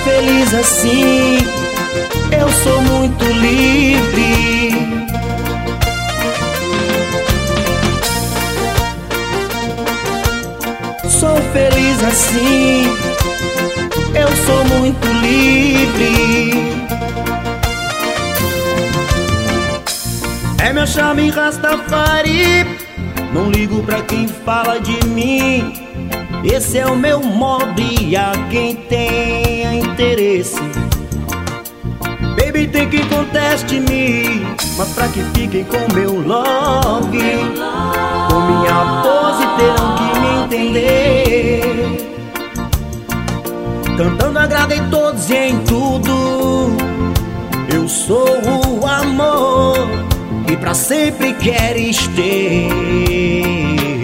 feliz assim, eu sou muito livre. Sou feliz assim, eu sou muito livre. É meu charme Rastafari, não ligo pra quem fala de mim. Esse é o meu modo e a quem tenha interesse, baby, tem quem conteste-me, mas pra que fiquem com meu love, com minha pose terão que me entender. Cantando agradei todos e em tudo, eu sou o amor que pra sempre queres ter.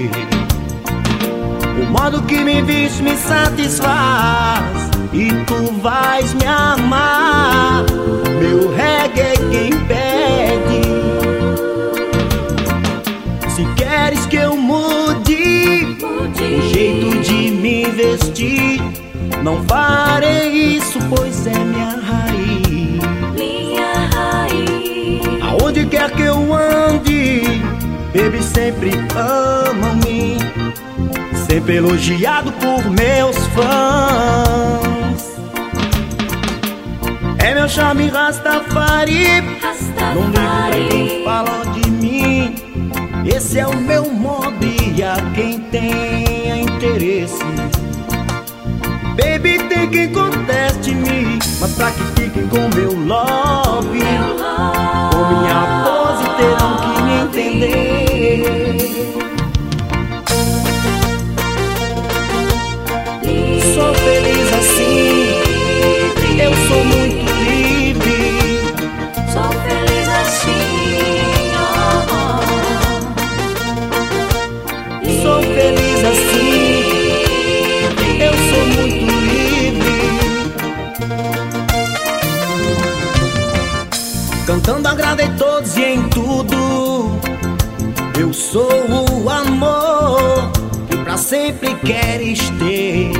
O modo que me viste me satisfaz e tu vais me amar. Meu reggae é quem pede. Se queres que eu mude o jeito de me vestir, não farei isso, pois é minha raiz. Minha raiz. Aonde quer que eu ande, baby, sempre amam-me, sempre elogiado por meus fãs. É meu charme Rastafari, não ligo pra quem fala de mim. Esse é o meu modo e a quem tenha interesse, baby, tem quem conteste-me, mas pra que fiquem com meu love, com minha pose terão que me entender. Sou feliz assim, eu sou muito livre. Sou feliz assim, Sou feliz assim, eu sou muito livre. Cantando agradei todos e em tudo, eu sou o amor que pra sempre queres ter.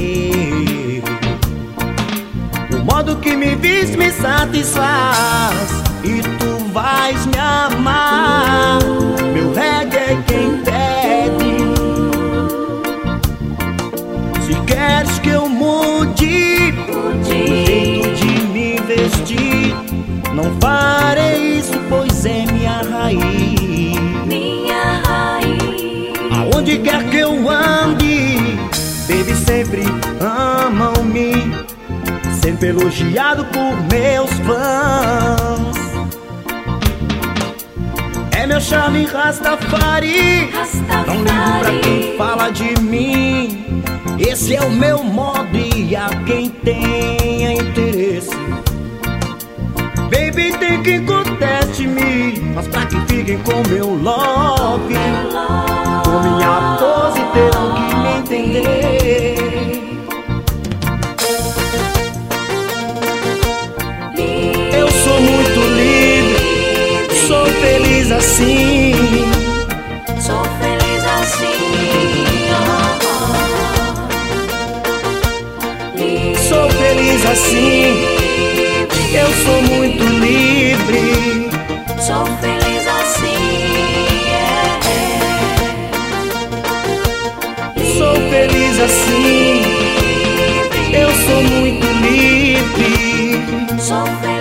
O modo que me viste me satisfaz e tu vais me amar. Meu reggae é quem pede. Se queres que eu mude o jeito de me vestir, não farei isso, pois é minha raiz. minha raiz. Aonde quer que eu ande, baby, sempre amam-me, sempre elogiado por meus fãs. É meu charme Rastafari, não ligo pra quem fala de mim. Esse é o meu modo e a quem tenha interesse, baby, tem quem conteste-me, mas pra que fiquem com meu love, com minha pose terão que me entender. Eu sou muito livre, sou feliz assim. Sou feliz assim, Sou feliz assim, eu sou muito livre. Sou feliz assim, Sou feliz assim, eu sou muito livre. Sou feliz